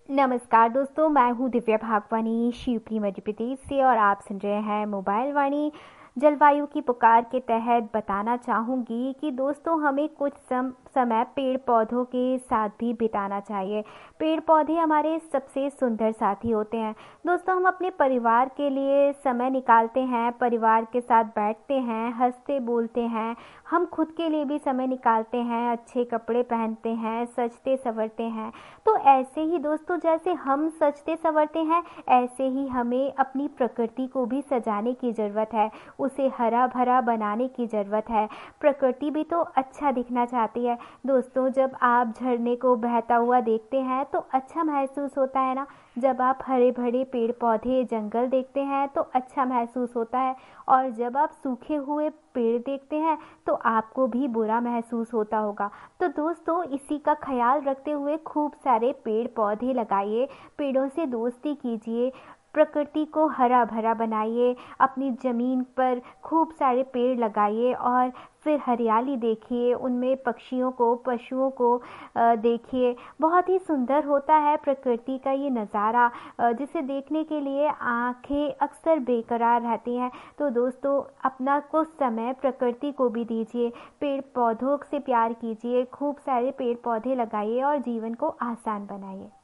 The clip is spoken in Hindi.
नमस्कार दोस्तों, मैं हूँ दिव्या भागवानी शिवपुरी मध्य प्रदेश से और आप सुन रहे हैं मोबाइल वाणी। जलवायु की पुकार के तहत बताना चाहूँगी कि दोस्तों हमें कुछ समय पेड़ पौधों के साथ भी बिताना चाहिए। पेड़ पौधे हमारे सबसे सुंदर साथी होते हैं। दोस्तों हम अपने परिवार के लिए समय निकालते हैं, परिवार के साथ बैठते हैं, हंसते बोलते हैं। हम खुद के लिए भी समय निकालते हैं, अच्छे कपड़े पहनते हैं, सजते संवरते हैं। तो ऐसे ही दोस्तों जैसे हम सजते संवरते हैं, ऐसे ही हमें अपनी प्रकृति को भी सजाने की ज़रूरत है, उसे हरा भरा बनाने की ज़रूरत है। प्रकृति भी तो अच्छा दिखना चाहती है। दोस्तों जब आप झरने को बहता हुआ देखते हैं तो अच्छा महसूस होता है ना। जब आप हरे भरे पेड़ पौधे जंगल देखते हैं तो अच्छा महसूस होता है, और जब आप सूखे हुए पेड़ देखते हैं तो आपको भी बुरा महसूस होता होगा। तो दोस्तों इसी का ख्याल रखते हुए खूब सारे पेड़ पौधे लगाइए, पेड़ों से दोस्ती कीजिए, प्रकृति को हरा भरा बनाइए। अपनी ज़मीन पर खूब सारे पेड़ लगाइए और फिर हरियाली देखिए, उनमें पक्षियों को, पशुओं को देखिए। बहुत ही सुंदर होता है प्रकृति का ये नज़ारा, जिसे देखने के लिए आंखें अक्सर बेकरार रहती हैं। तो दोस्तों अपना कुछ समय प्रकृति को भी दीजिए, पेड़ पौधों से प्यार कीजिए, खूब सारे पेड़ पौधे लगाइए और जीवन को आसान बनाइए।